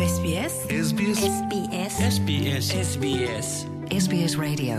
SBS SBS SBS SBS SBS SBS Radio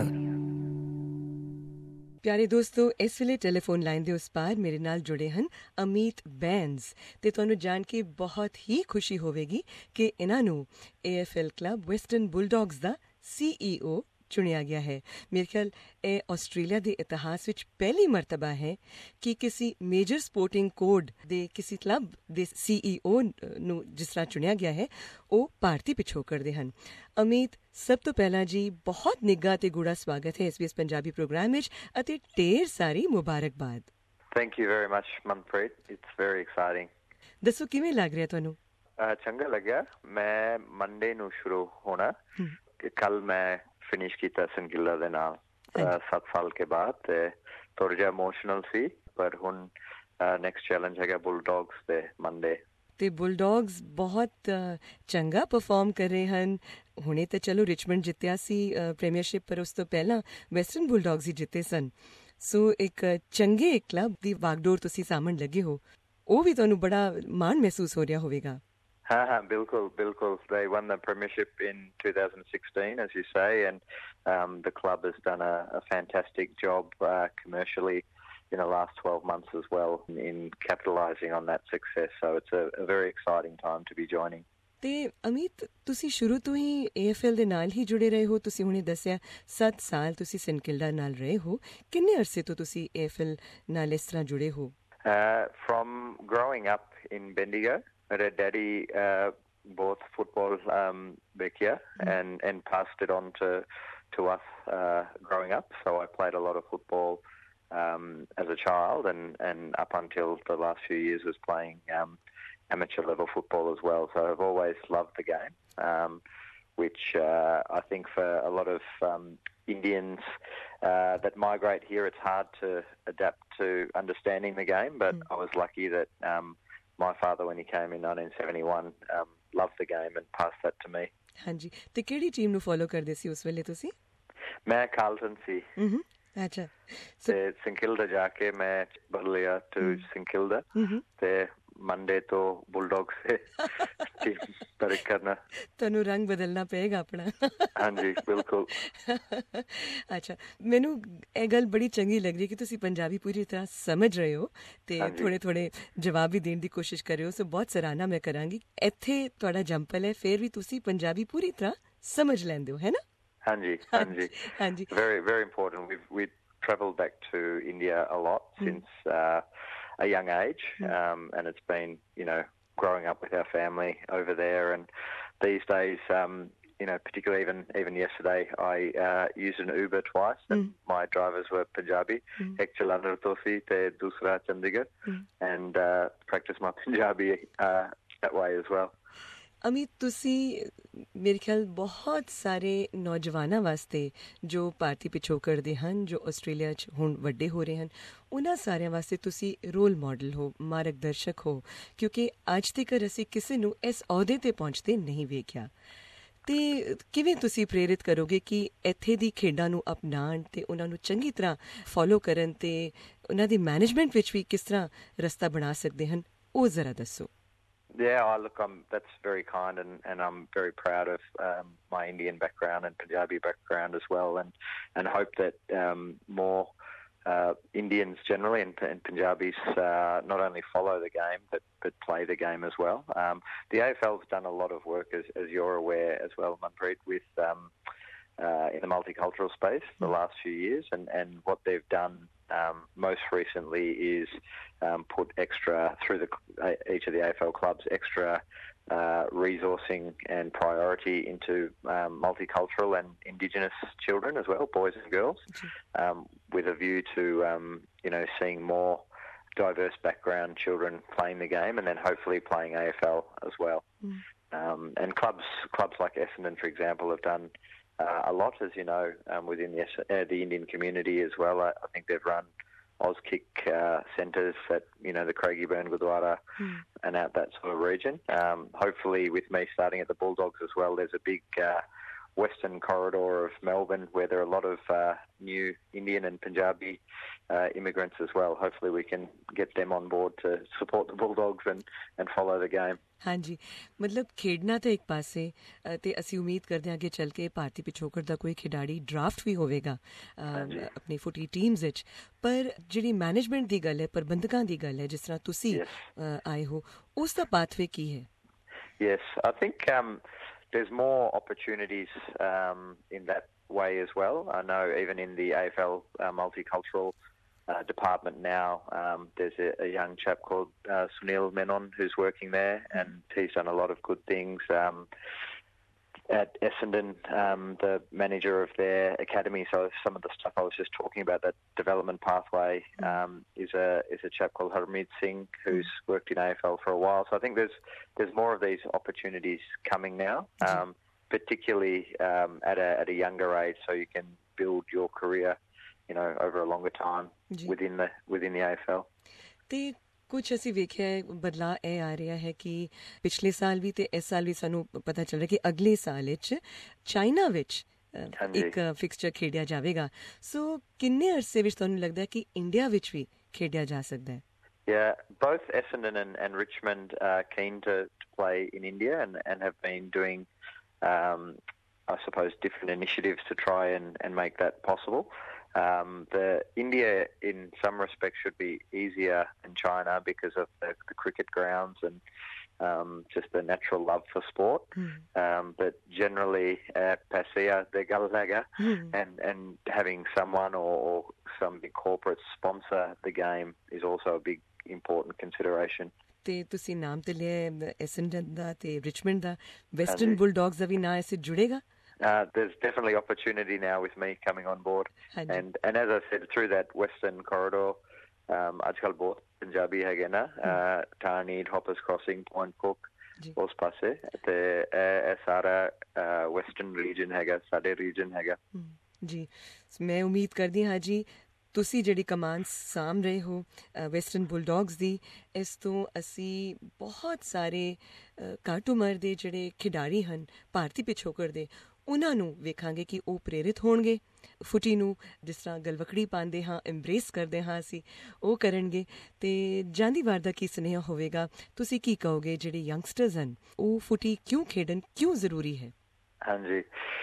ਪਿਆਰੇ ਦੋਸਤੋ, ਇਸ ਵੇਲੇ ਟੈਲੀਫੋਨ ਲਾਈਨ ਦੇ ਉਸ ਪਾਰ ਮੇਰੇ ਨਾਲ ਜੁੜੇ ਹਨ ਅਮੀਤ ਬੈਂਸ ਤੇ ਤੁਹਾਨੂੰ ਜਾਣ ਕੇ ਬਹੁਤ ਹੀ ਖੁਸ਼ੀ ਹੋਵੇਗੀ ਕਿ ਇਹਨਾਂ ਨੂੰ AFL ਕਲੱਬ ਵੈਸਟਰਨ ਬੁਲਡੌਗਸ ਦਾ CEO ਚੁਣਿਆ ਗਿਆ ਹੈ। ਮੇਰੇ ਖਿਆਲ ਇਹ ਆਸਟ੍ਰੇਲੀਆ ਦੇ ਇਤਿਹਾਸ ਵਿੱਚ ਪਹਿਲੀ ਮਰਤਬਾ ਹੈ ਕਿ ਕਿਸੇ ਮੇਜਰ ਸਪੋਰਟਿੰਗ ਕੋਡ ਦੇ ਕਿਸੇ ਕਲੱਬ ਦੇ CEO ਨੂੰ ਜਿਸ ਤਰ੍ਹਾਂ ਚੁਣਿਆ ਗਿਆ ਹੈ ਉਹ ਭਾਰਤੀ ਪਿਛੋਕੜ ਦੇ ਹਨ। ਅਮੀਤ, ਸਭ ਤੋਂ ਪਹਿਲਾਂ ਜੀ ਬਹੁਤ ਨਿੱਘਾ ਤੇ ਗੂੜਾ ਸਵਾਗਤ ਹੈ SBS ਪੰਜਾਬੀ ਪ੍ਰੋਗਰਾਮ ਵਿੱਚ ਅਤੇ ਢੇਰ ਸਾਰੀ ਮੁਬਾਰਕਬਾਦ। Thank you very much, Manpreet. It's very exciting. ਦੱਸੋ ਕਿਵੇਂ ਲੱਗ ਰਿਹਾ ਤੁਹਾਨੂੰ? ਚੰਗਾ ਲੱਗਿਆ। ਮੈਂ ਮੰਡੇ ਨੂੰ ਸ਼ੁਰੂ ਹੋਣਾ। ਕੱਲ ਮੈਂ ਫਿਨਿਸ਼ ਕੀਤਾ ਸੰਕਿਲਾ ਦੇ ਨਾਲ 7 ਸਾਲ ਕੇ ਬਾਅਦ ਥੋੜਾ ਜਿਹਾ ਇਮੋਸ਼ਨਲ ਸੀ, ਪਰ ਹੁਣ ਨੈਕਸਟ ਚੈਲੰਜ ਹੈਗਾ ਬੁਲਡੌਗਸ ਦੇ ਮੰਡੇ ਤੇ ਬੁਲਡੌਗਸ ਬਹੁਤ ਚੰਗਾ ਪਰਫਾਰਮ ਕਰ ਰਹੇ ਹਨ। ਹੁਣੇ ਤਾਂ ਚਲੋ ਰਿਚਮੰਡ ਜਿੱਤਿਆ ਸੀ ਪ੍ਰੀਮੀਅਰਸ਼ਿਪ, ਪਰ ਉਸ ਤੋਂ ਪਹਿਲਾਂ ਵੈਸਟਰਨ ਬੁਲਡੌਗਸ ਹੀ ਜਿੱਤੇ ਸਨ। ਸੋ ਇੱਕ ਚੰਗੇ ਕਲੱਬ ਦੀ ਵਾਗਡੋਰ ਤੁਸੀਂ ਸਾਹਮਣ ਲੱਗੇ ਹੋ, ਉਹ ਵੀ ਤੁਹਾਨੂੰ ਬੜਾ ਮਾਣ ਮਹਿਸੂਸ ਹੋ ਰਿਹਾ ਹੋਵੇਗਾ। ਬਿਲਕੁਲ। They won the premiership in 2016, as you say, and the club has done a fantastic job commercially in the last 12 months as well in capitalising on that success. So it's a very exciting time to be joining. ਤੇ ਅਮੀਤ, ਤੁਸੀਂ ਸ਼ੁਰੂ ਤੋਂ ਹੀ AFL ਦੇ ਨਾਲ ਹੀ ਜੁੜੇ ਰਹੇ ਹੋ। ਤੁਸੀਂ ਹੁਣੇ ਦੱਸਿਆ 7 ਸਾਲ ਤੁਸੀਂ ਸਨਕਿਲਡਾ ਨਾਲ ਰਹੇ ਹੋ। ਕਿੰਨੇ ਅਰਸੇ ਤੋਂ ਤੁਸੀਂ AFL ਨਾਲ ਇਸ ਤਰ੍ਹਾਂ ਜੁੜੇ ਹੋ? From growing up in Bendigo, my daddy bought football back here and passed it on to us growing up. So I played a lot of football as a child and up until the last few years was playing amateur level football as well. So I've always loved the game, which I think for a lot of Indians that migrate here, it's hard to adapt to understanding the game, but I was lucky that my father, when he came in 1971, loved the game and passed that to me. ਹਾਂਜੀ, ਤੇ ਕਿਹੜੀ team ਨੂੰ follow ਕਰਦੇ ਸੀ ਉਸ ਵੇਲੇ ਤੁਸੀਂ? ਮੈਂ Carlton ਸੀ। ਅੱਛਾ। ਤੇ ਸਿੰਕਿਲਡਾ ਜਾ ਕੇ ਮੈਂ ਬਦਲਿਆ ਟੂ ਸਿੰਕਿਲਡਾ ਤੇ ਮੰਡੇ ਤੋਂ ਬੁਲਡੌਗਸ ਸੇ ਟੀਮ ਤਰਕ ਕਰਨਾ। ਤੁਹਾਨੂੰ ਰੰਗ ਬਦਲਣਾ ਪਏਗਾ ਆਪਣਾ। ਹਾਂਜੀ, ਬਿਲਕੁਲ। ਅੱਛਾ, ਮੈਨੂੰ ਇਹ ਗੱਲ ਬੜੀ ਚੰਗੀ ਲੱਗ ਰਹੀ ਕਿ ਤੁਸੀਂ ਪੰਜਾਬੀ ਪੂਰੀ ਤਰ੍ਹਾਂ ਸਮਝ ਰਹੇ ਹੋ ਤੇ ਥੋੜੇ ਜਵਾਬ ਵੀ ਦੇਣ ਦੀ ਕੋਸ਼ਿਸ਼ ਕਰ ਰਹੇ ਹੋ। ਸੋ ਬਹੁਤ ਸਰਾਹਨਾ ਮੈਂ ਕਰਾਂਗੀ। ਇੱਥੇ ਤੁਹਾਡਾ ਜੰਪਲ ਹੈ, ਫਿਰ ਵੀ ਤੁਸੀਂ ਪੰਜਾਬੀ ਪੂਰੀ ਤਰ੍ਹਾਂ ਸਮਝ ਲੈਂਦੇ ਹੋ, ਹੈ ਨਾ? ਹਾਂਜੀ। Very, very important. We've travelled back to India a lot since a young age, and it's been, growing up with our family over there. And these days, particularly even yesterday, I used an Uber twice, and my drivers were Punjabi, ek Jalandhar to si te dusra Chandigarh, and practice my Punjabi that way as well. Amit, ਤੁਸੀਂ ਮੇਰੇ ਖਿਆਲ ਬਹੁਤ ਸਾਰੇ ਨੌਜਵਾਨਾਂ ਵਾਸਤੇ ਜੋ ਭਾਰਤੀ ਪਿਛੋਕੜ ਦੇ ਹਨ, ਜੋ ਆਸਟ੍ਰੇਲੀਆ 'ਚ ਹੁਣ ਵੱਡੇ ਹੋ ਰਹੇ ਹਨ, ਉਹਨਾਂ ਸਾਰਿਆਂ ਵਾਸਤੇ ਤੁਸੀਂ ਰੋਲ ਮਾਡਲ ਹੋ, ਮਾਰਗਦਰਸ਼ਕ ਹੋ, ਕਿਉਂਕਿ ਅੱਜ ਤੱਕ ਅਸੀਂ ਕਿਸੇ ਨੂੰ ਇਸ ਅਹੁਦੇ 'ਤੇ ਪਹੁੰਚਦੇ ਨਹੀਂ ਵੇਖਿਆ। ਤੇ ਕਿਵੇਂ ਤੁਸੀਂ ਪ੍ਰੇਰਿਤ ਕਰੋਗੇ ਕਿ ਇੱਥੇ ਦੀ ਖੇਡਾਂ ਨੂੰ ਅਪਣਾਉਣ ਤੇ ਉਹਨਾਂ ਨੂੰ ਚੰਗੀ ਤਰ੍ਹਾਂ ਫੋਲੋ ਕਰਨ ਤੇ ਉਹਨਾਂ ਦੀ ਮੈਨੇਜਮੈਂਟ ਵਿੱਚ ਵੀ ਕਿਸ ਤਰ੍ਹਾਂ ਰਸਤਾ ਬਣਾ ਸਕਦੇ ਹਨ, ਉਹ ਜ਼ਰਾ ਦੱਸੋ। Yeah, look, that's very kind, and I'm very proud of my Indian background and Punjabi background as well, and hope that more Indians generally and Punjabis not only follow the game but play the game as well. The AFL's done a lot of work, as you're aware as well, Manpreet, with in the multicultural space the last few years, and what they've done most recently is put extra through each of the AFL clubs extra resourcing and priority into multicultural and Indigenous children as well, boys and girls, with a view to seeing more diverse background children playing the game and then hopefully playing AFL as well. And clubs like Essendon, for example, have done a lot, as you know, within the Indian community as well. I think they've run Auskick centres at the Craigieburn, Gurdwara and out that sort of region. Hopefully with me starting at the Bulldogs as well, there's a big Western Corridor of Melbourne, where there are a lot of new Indian and Punjabi immigrants as well. Hopefully we can get them on board to support the Bulldogs and follow the game. हाँ जी, मतलब खेडना तो एक पासे ते ਅਸੀਂ ਉਮੀਦ ਕਰਦੇ ਹਾਂ ਕਿ ਚੱਲ ਕੇ ਭਾਰਤੀ ਪਿਛੋਕੜ ਦਾ ਕੋਈ ਖਿਡਾਰੀ ਡਰਾਫਟ ਵੀ ਹੋਵੇਗਾ ਆਪਣੀ ਫੁੱਟੀ ਟੀਮਸ ਵਿੱਚ, ਪਰ ਜਿਹੜੀ ਮੈਨੇਜਮੈਂਟ ਦੀ ਗੱਲ ਹੈ, ਪ੍ਰਬੰਧਕਾਂ ਦੀ ਗੱਲ ਹੈ, ਜਿਸ ਤਰ੍ਹਾਂ ਤੁਸੀਂ ਆਏ ਹੋ, ਉਸ ਦਾ ਪਾਥਵੇ ਕੀ ਹੈ? Yes, I think there's more opportunities in that way as well. I know even in the AFL multicultural department now, there's a young chap called Sunil Menon who's working there, and he's done a lot of good things. At Essendon, the manager of their academy, so some of the stuff I was just talking about, that development pathway, is a chap called Harmeet Singh who's worked in AFL for a while. So I think there's more of these opportunities coming now, particularly at a younger age, so you can build your career, you know, over a longer time within the AFL. ਕੁਛ ਅਸੀਂ ਵੇਖਿਆ ਹੈ ਬਦਲਾਅ ਇਹ ਆ ਰਿਹਾ ਹੈ ਕਿ ਪਿਛਲੇ ਸਾਲ ਵੀ ਤੇ ਇਸ ਸਾਲ ਵੀ ਸਾਨੂੰ ਪਤਾ ਚੱਲ ਰਿਹਾ ਕਿ ਅਗਲੇ ਸਾਲ ਵਿੱਚ ਚਾਈਨਾ ਵਿੱਚ ਇੱਕ ਫਿਕਸਚਰ ਖੇਡਿਆ ਜਾਵੇਗਾ, ਸੋ ਕਿੰਨੇ ਅਰਸੇ ਵਿੱਚ ਤੁਹਾਨੂੰ ਲੱਗਦਾ ਹੈ ਕਿ ਇੰਡੀਆ ਵਿੱਚ ਵੀ ਖੇਡਿਆ ਜਾ ਸਕਦਾ ਹੈ? Yeah, both Essendon and Richmond are keen to play in India and have been doing, I suppose, different initiatives to try and make that possible. The India, in some respects, should be easier than China because of the cricket grounds and just the natural love for sport. But generally, Pasia, the Galaga, and having someone or some big corporate sponsor the game is also a big, important consideration. ਤੇ ਤੁਸੀਂ ਨਾਮ ਤੇ ਲਿਆ ਐਸੈਂਡਨ ਦਾ ਤੇ Richmond ਦਾ, western Bulldogs ਦਾ ਵੀ ਨਾਂ ਇਸ ਜੁੜੇਗਾ? There's definitely opportunity now with me coming on board, and as I said, through that Western Corridor, आजकल बहुत पंजाबी है ना, Tarnid, Hoppers Crossing, Point Cook, उस पासे ते सारा Western region हैगा, साडे region हैगा। जी, मैं उम्मीद करदी ਹਾਂ ਜੀ ਤੁਸੀਂ ਜਿਹੜੀ ਕਮਾਨ ਸਾਂਭ ਰਹੇ ਹੋ ਵੈਸਟਰਨ ਬੁਲਡੌਗਸ ਦੀ, ਇਸ ਤੋਂ ਅਸੀਂ ਬਹੁਤ ਸਾਰੇ ਘੱਟ ਉਮਰ ਦੇ ਜਿਹੜੇ ਖਿਡਾਰੀ ਹਨ ਭਾਰਤੀ ਪਿਛੋਕੜ ਦੇ, ਉਹਨਾਂ ਨੂੰ ਵੇਖਾਂਗੇ ਕਿ ਉਹ ਪ੍ਰੇਰਿਤ ਹੋਣਗੇ, ਫੁੱਟੀ ਨੂੰ ਜਿਸ ਤਰ੍ਹਾਂ ਗਲਵਕੜੀ ਪਾਉਂਦੇ ਹਾਂ, ਐਮਬਰੇਸ ਕਰਦੇ ਹਾਂ ਅਸੀਂ, ਉਹ ਕਰਨਗੇ। ਤੇ ਜਾਂਦੀ ਵਾਰ ਦਾ ਕੀ ਸੁਨੇਹਾ ਹੋਵੇਗਾ, ਤੁਸੀਂ ਕੀ ਕਹੋਗੇ ਜਿਹੜੇ ਯੰਗਸਟਰਸ ਹਨ ਉਹ ਫੁੱਟੀ ਕਿਉਂ ਖੇਡਣ, ਕਿਉਂ ਜ਼ਰੂਰੀ ਹੈ? ਹਾਂਜੀ,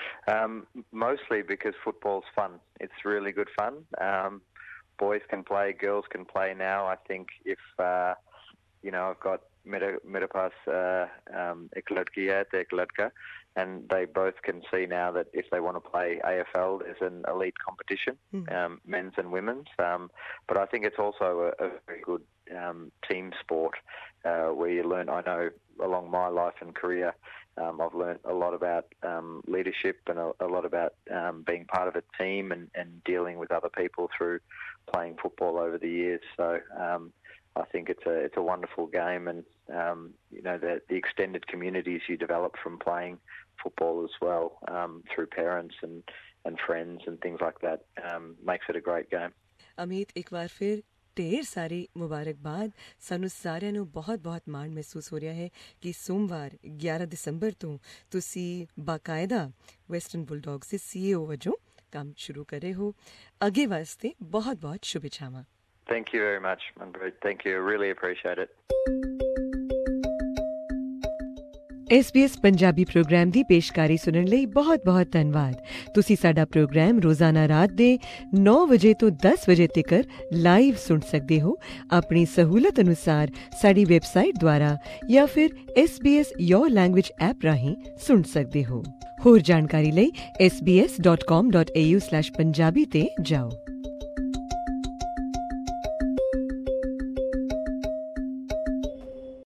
mostly because football's fun. It's really good fun. Boys can play, girls can play now. I think if you know, I've got मेरे पास एक लड़की है तो एक लड़का, and they both can see now that if they want to play AFL, there's an elite competition, men's and women's. But I think it's also a very good team sport where you learn. I know along my life and career, I've learned a lot about leadership and a lot about being part of a team and dealing with other people through playing football over the years. So I think it's a wonderful game, and you know, the extended communities you develop from playing football as well, through parents and friends and things like that, makes it a great game. Amit, एक बार फिर ढेर सारी मुबारकबाद। ਸਾਨੂੰ ਸਾਰਿਆਂ ਨੂੰ ਬਹੁਤ-ਬਹੁਤ ਮਾਣ ਮਹਿਸੂਸ ਹੋ ਰਿਹਾ ਹੈ ਕਿ ਸੋਮਵਾਰ 11 ਦਸੰਬਰ ਤੋਂ ਤੁਸੀਂ ਬਾਕਾਇਦਾ ਵੈਸਟਰਨ ਬੁਲਡੌਗਸ ਦੇ CEO ਵਜੋਂ ਕੰਮ ਸ਼ੁਰੂ ਕਰ ਰਹੇ ਹੋ। ਅੱਗੇ ਵਾਸਤੇ ਬਹੁਤ-ਬਹੁਤ ਸ਼ੁਭੇच्छाਵਾਂ। Thank you very much, Manpreet. Thank you. I really appreciate it. SBS Punjabi programme ਦੀ ਪੇਸ਼ਕਾਰੀ ਸੁਣਨ ਲਈ ਬਹੁਤ-ਬਹੁਤ ਧੰਨਵਾਦ। ਤੁਸੀਂ ਸਾਡਾ ਪ੍ਰੋਗਰਾਮ ਰੋਜ਼ਾਨਾ ਰਾਤ ਦੇ 9 ਵਜੇ ਤੋਂ 10 ਵਜੇ ਤੱਕ ਲਾਈਵ ਸੁਣ ਸਕਦੇ ਹੋ ਆਪਣੀ ਸਹੂਲਤ ਅਨੁਸਾਰ ਸਾਡੀ ਵੈਬਸਾਈਟ ਦੁਆਰਾ ਜਾਂ ਫਿਰ SBS Your Language ਐਪ ਰਾਹੀਂ ਸੁਣ ਸਕਦੇ ਹੋ। ਹੋਰ ਜਾਣਕਾਰੀ ਲਈ sbs.com.au/punjabi ਤੇ ਜਾਓ।